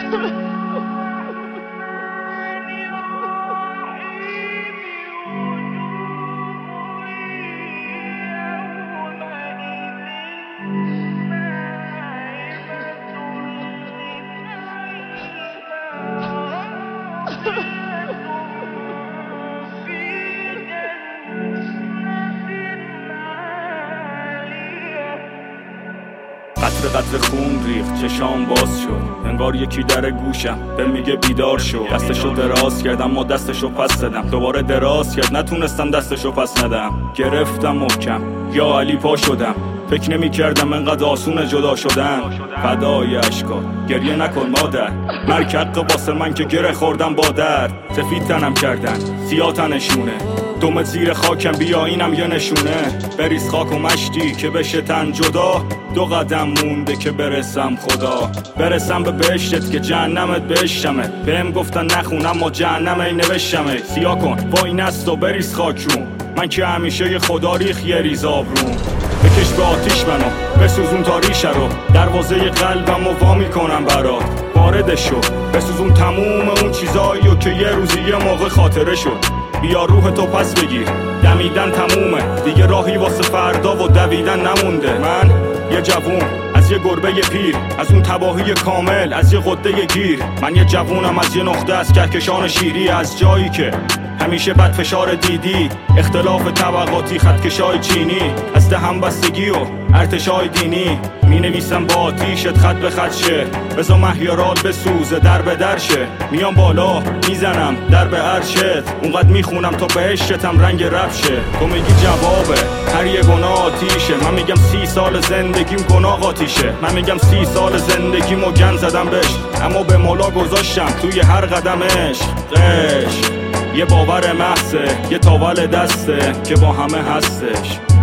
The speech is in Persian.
قطر قطر خون ریخت، چشام باز شد، انگار یکی در گوشم به میگه بیدار شو. دستشو دراز کردم اما دستشو پس دادم، دوباره دراز کرد نتونستم دستشو پس ندم. گرفتم محکم، یا علی پا شدم، فکر نمی کردم انقدر آسون جدا شدن. فدای اشکات گریه نکن مادر، مرگ حق واسه من که گره خوردم با درد. سفید تنم کردن، سیاه تنشونه، دومت زیر خاکم بیا اینم یه نشونه. بریز خاک و مشتی که بشه تن جدا، 2 قدم مونده که برسم خدا. برسم به بهشتت که جهنمت بهشتمه، بهم گفتن نخون اما جهنمه ای نوشتمه. سیاه کن با این است و بریز خاک روم، من که همیشه یه خدا ریخ یه ریز آبروم. بکش به آتیش منو، بسوزون تا ریشه رو، دروازه قلبم رو وا میکنم برات. واردش شو، بسوزون تموم اون چیزاییو که یه روزی یه موقع خاطره شد. بیا روح تو پس بگیر، دمیدن تمومه، دیگه راهی واسه فردا و دویدن نمونده. من یه جوون از یه گربه پیر، از اون تباهی کامل از یه قده گیر. من یه جوونم از یه نقطه از کهکشان شیری، از جایی که همیشه بد فشار دیدی، اختلاف طبقاتی، خطکشای چینی، از دهم بستگی و ارتشای دینی. می نویسم با آتیشت خط به خط شه، بزا مهیارال بسوزه در به در شه. میام بالا میزنم در به عرشت، اونقدر میخونم تا بهشتم رنگ رب شه. تو میگی جوابه هر یه گناه آتیشه، من میگم 30 سال زندگیم گناه آتیشه. من میگم 30 سال زندگیمو گند زدم بهش، اما به مولا گذاشتم توی هر قدمش. یه باور محضه، یه تاول دسته که با همه هستش.